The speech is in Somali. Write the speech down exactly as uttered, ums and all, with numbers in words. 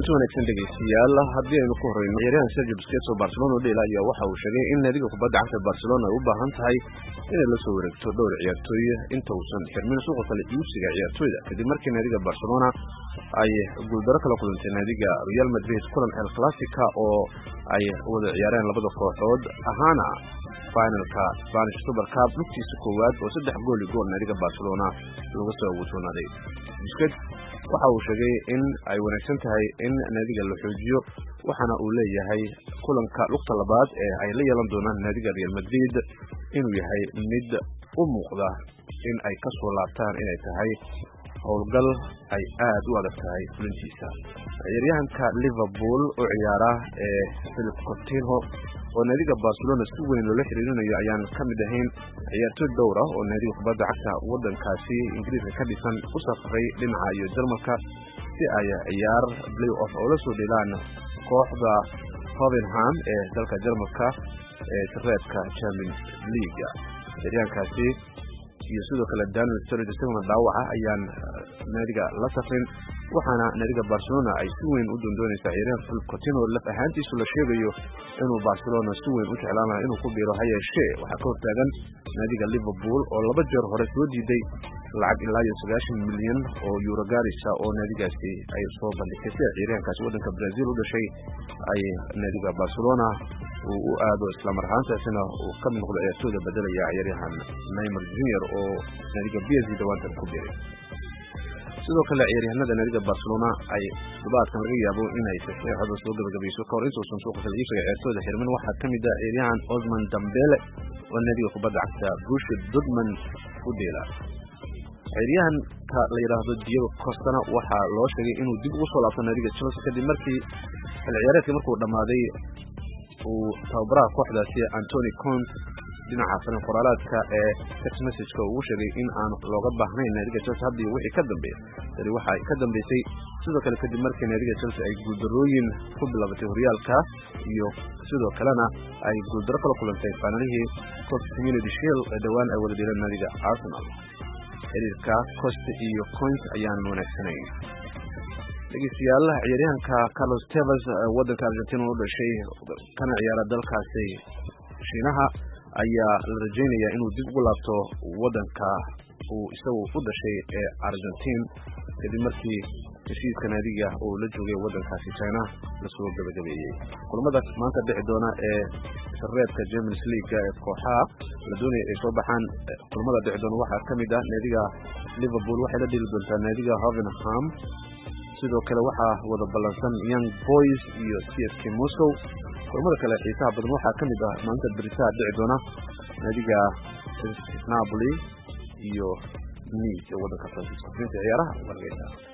kulanti wanaagsan dhegeystayaal haddii aynu ku horeyno ciyaaryahan Sergio Busquets oo Barcelona u dheelay ayaa waxa uu sheegay in naadiga kubadda cagta Barcelona ay u baahan tahay inay la soo wareegto dhowr ciyaartooy inta uusan xirmin suuqa kala iibsiga ciyaartooyda kadib markii naadiga Barcelona ay guuldaro kala kulantay naadiga Real Madrid kulan El Clasico oo ay wada ciyaareen labada kooxood ahaana finalka Spanish Super Cup lugtiisa koowaad oo saddex gool iyo gool naadiga Barcelona lagu soo wujoonaday. Busquets waxa uu sheegay in ay wanaagsan tahay in naadiga la xoojiyo waxana uu leeyahay kulanka lugta labaad ee ay la yeelan doonaan naadiga Real Madrid inuu yahay mid u muuqda in ay ka soo laabtaan inay tahay howlgal ay aad u adag tahay fulintiisa. ciyaaryahanka Liverpool oo ciyaara ee Philippe Coutinho oo naadiga Barcelona si weyn loo xiriirinayo ayaan ka mid ahayn ciyaartoy dhowr ah oo naadiga kubadda cagta wadankaasi Ingiriiska ka dhisan u safray dhinaca iyo Jarmalka si ay ciyaar play-off oo la soo dheelaan kooxda Hoffenheim ee dalka Jarmalka ee tartanka Champions League. ciyaaryahankaasi iyo sidoo kale Daniel Sturridge isaguna dhaawaca ayaan naadiga la safrin waxaana naadiga Barcelona ay si weyn u doondoonaysaa ciyaaryahan Philippe Coutinho laf ahaantiisu la sheegayo inuu Barcelona si weyn u jeclaan inuu ku biiro ha yeeshee waxaa ka hortaagan naadiga Liverpool oo laba jeer hore soo diiday lacag ilaa iyo sagaashan milyan oo euro gaaraysa oo naadigaasi ay soo bandhigtay si ciyaaryahankaasi wadanka Brazil u dhashay ay naadiga Barcelona uu u aado isla marhaantaasina uu ka mid noqdo ciyaartooyda bedelaya ciyaaryahan Neymar Junior oo naadiga P S G dhawaanta ku biiray. sidoo kale ciyaaryahanada naadiga Barcelona ay dubaadkan laga yaabo inay saxiixado soo gabagabayso ka hor intuusan suuqa kala iibsiga ciyaartooyda xirmin waxaa ka mid ah ciyaaryahan Ousmane Dembele oo naadiga kubadda cagta Borussia Dortmund u dheela. ciyaaryahanka la yiraahdo Diego Costa waxaa loo sheegay inuu dib ugu soo laabto naadiga Chelsea kadib markii xil ciyaareedkii markuu dhamaaday uu tababaraha kooxdaasi Antonio Conte dhinaca faran qoraalaadka ee text message-ka uu sheegay in aan looga baahnayn naadiga Chelsea hadii wixii ka dambeeyay tani waxa ay ka dambeysay sidoo kale kadib markii naadiga Chelsea ay guuldarooyin ku bilaabatay horyaalka iyo sidoo kalena ay guuldaro kala kulantay finalihii Copa Community Shield ee dhawaan ay wada dhiireen naadiga Arsenal. xiriirka Costa iyo Conte ayaan wanaagsanayn. dhegeystayaal ciyaaryahanka Carlos Tevez wadanka Argentina u dhashay kana ciyaara dalkaasi Shiinaha ayaa la rajeynayaa inuu dib ugu laabto wadanka uu isagu u dhashay ee Argentina kadib markii heshiiska naadiga uu la joogay wadankaasi China la soo gabagabeeyay. kulamada maanta dhici doona ee sarreedka Champions League ee kooxaha la doonayay ay soo baxaan kulamada dhici doona waxaa ka mid ah naadiga Liverpool waxay la dhili doontaa naadiga Hoffenheim sidoo kale waxaa wada ballansan Young Boys iyo C S K Moscow. kulamada kale xiisaha badan waxaa ka mid ah maanta Barca dhici doona naadiga Napoli iyo Nice ee wadanka Faransiiska. ciyaaraha wargeysa